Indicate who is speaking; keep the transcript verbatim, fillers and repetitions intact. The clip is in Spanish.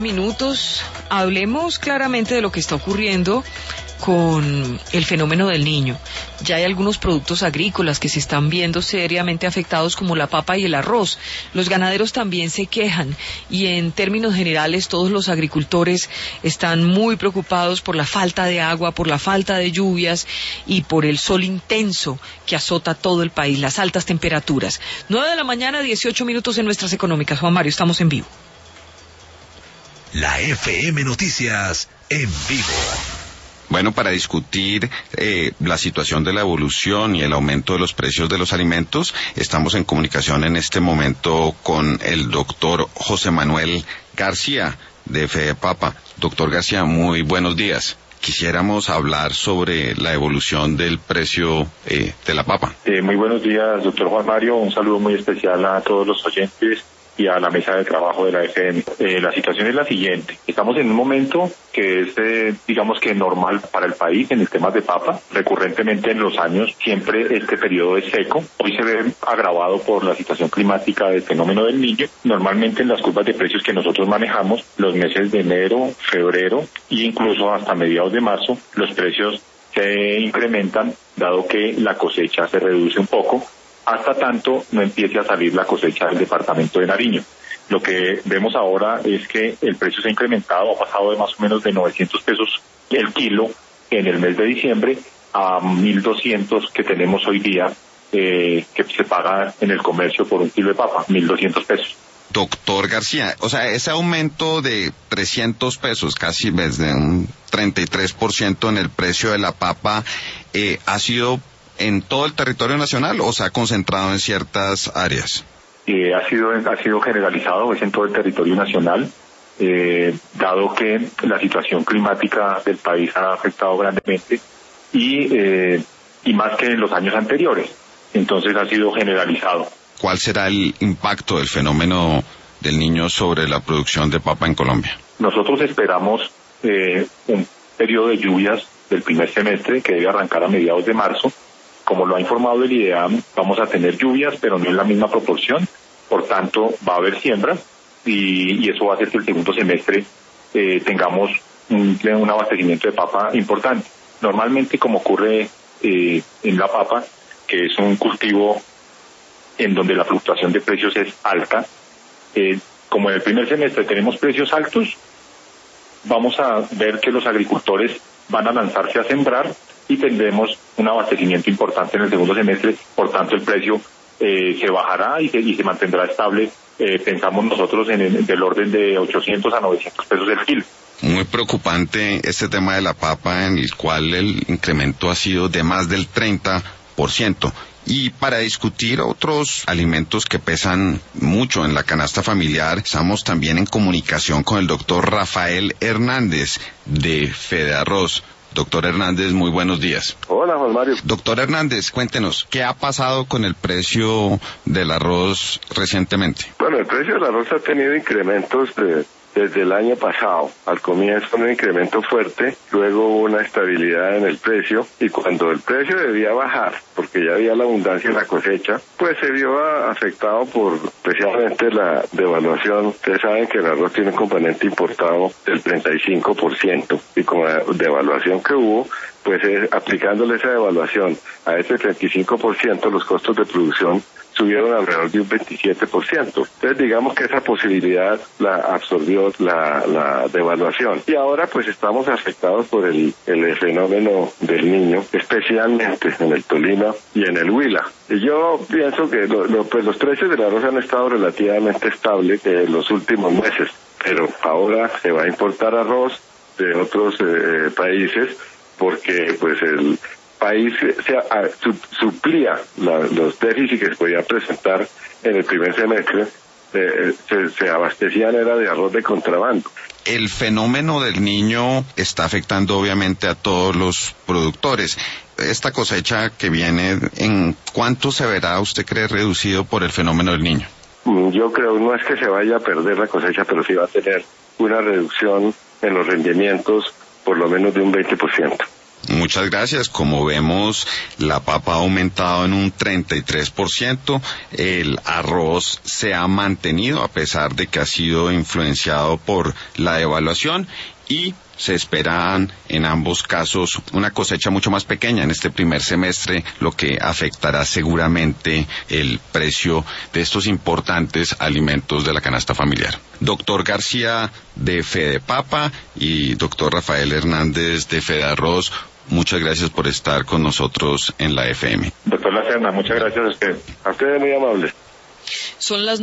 Speaker 1: Minutos, hablemos claramente de lo que está ocurriendo con el fenómeno del Niño. Ya hay algunos productos agrícolas que se están viendo seriamente afectados, como la papa y el arroz. Los ganaderos también se quejan y en términos generales todos los agricultores están muy preocupados por la falta de agua, por la falta de lluvias y por el sol intenso que azota todo el país, las altas temperaturas. nueve de la mañana, dieciocho minutos en Nuestras Económicas. Juan Mario, estamos en vivo.
Speaker 2: La F M Noticias en vivo.
Speaker 3: Bueno, para discutir eh, la situación de la evolución y el aumento de los precios de los alimentos, estamos en comunicación en este momento con el doctor José Manuel García de FEDEPAPA. Doctor García, muy buenos días. Quisiéramos hablar sobre la evolución del precio eh, de la papa.
Speaker 4: Eh, muy buenos días, doctor Juan Mario. Un saludo muy especial a todos los oyentes y a la mesa de trabajo de la F M. Eh, la situación es la siguiente. Estamos en un momento que es, eh, digamos que normal para el país en el tema de papa. Recurrentemente en los años siempre este periodo es seco. Hoy se ve agravado por la situación climática del fenómeno del Niño. Normalmente en las curvas de precios que nosotros manejamos, los meses de enero, febrero e incluso hasta mediados de marzo, los precios se incrementan dado que la cosecha se reduce un poco, hasta tanto no empiece a salir la cosecha del departamento de Nariño. Lo que vemos ahora es que el precio se ha incrementado, ha pasado de más o menos de novecientos pesos el kilo en el mes de diciembre a mil doscientos que tenemos hoy día, eh, que se paga en el comercio por un kilo de papa, mil doscientos pesos.
Speaker 3: Doctor García, o sea, ese aumento de trescientos pesos, casi desde un treinta y tres por ciento en el precio de la papa, eh, ¿ha sido en todo el territorio nacional o se ha concentrado en ciertas áreas?
Speaker 4: Eh, ha sido ha sido generalizado, es en todo el territorio nacional, eh, dado que la situación climática del país ha afectado grandemente y eh, y más que en los años anteriores, entonces ha sido generalizado.
Speaker 3: ¿Cuál será el impacto del fenómeno del Niño sobre la producción de papa en Colombia?
Speaker 4: Nosotros esperamos eh, un periodo de lluvias del primer semestre que debe arrancar a mediados de marzo. Como lo ha informado el IDEAM, vamos a tener lluvias, pero no en la misma proporción, por tanto va a haber siembra y, y eso va a hacer que el segundo semestre eh, tengamos un, un abastecimiento de papa importante. Normalmente, como ocurre eh, en la papa, que es un cultivo en donde la fluctuación de precios es alta, eh, como en el primer semestre tenemos precios altos, vamos a ver que los agricultores van a lanzarse a sembrar y tendremos un abastecimiento importante en el segundo semestre, por tanto el precio eh, se bajará y se, y se mantendrá estable, eh, pensamos nosotros en el del orden de ochocientos a novecientos pesos el kilo.
Speaker 3: Muy preocupante este tema de la papa, en el cual el incremento ha sido de más del treinta por ciento. Y para discutir otros alimentos que pesan mucho en la canasta familiar, estamos también en comunicación con el doctor Rafael Hernández de FEDEARROZ. Doctor Hernández, muy buenos días.
Speaker 5: Hola, Juan Mario.
Speaker 3: Doctor Hernández, cuéntenos, ¿qué ha pasado con el precio del arroz recientemente?
Speaker 5: Bueno, el precio del arroz ha tenido incrementos de, desde el año pasado. Al comienzo un incremento fuerte, luego hubo una estabilidad en el precio y cuando el precio debía bajar, porque ya había la abundancia en la cosecha, pues se vio afectado por especialmente la devaluación. Ustedes saben que el arroz tiene un componente importado del treinta y cinco por ciento y con la devaluación que hubo, pues eh, aplicándole esa devaluación a ese treinta y cinco por ciento, los costos de producción subieron alrededor de un veintisiete por ciento. Entonces digamos que esa posibilidad la absorbió la, la devaluación. Y ahora pues estamos afectados por el, el fenómeno del Niño, especialmente en el Tolima y en el Huila. Y yo pienso que lo, lo, pues los precios del arroz han estado relativamente estables en los últimos meses, pero ahora se va a importar arroz de otros eh, países porque pues el país se a, su, suplía la, los déficits que se podían presentar en el primer semestre, eh, se, se abastecían era de arroz de contrabando.
Speaker 3: El fenómeno del Niño está afectando obviamente a todos los productores. Esta cosecha que viene, ¿en cuánto se verá, usted cree, reducido por el fenómeno del Niño?
Speaker 5: Yo creo, no es que se vaya a perder la cosecha, pero sí va a tener una reducción en los rendimientos por lo menos de un veinte por ciento.
Speaker 3: Muchas gracias. Como vemos, la papa ha aumentado en un treinta y tres por ciento. El arroz se ha mantenido a pesar de que ha sido influenciado por la devaluación y se esperan en ambos casos una cosecha mucho más pequeña en este primer semestre, lo que afectará seguramente el precio de estos importantes alimentos de la canasta familiar. Doctor García de Fedepapa y doctor Rafael Hernández de Fedearroz, muchas gracias por estar con nosotros en la F M.
Speaker 4: Doctor Lacerna, muchas gracias a usted.
Speaker 5: A ustedes muy amables.
Speaker 1: Son las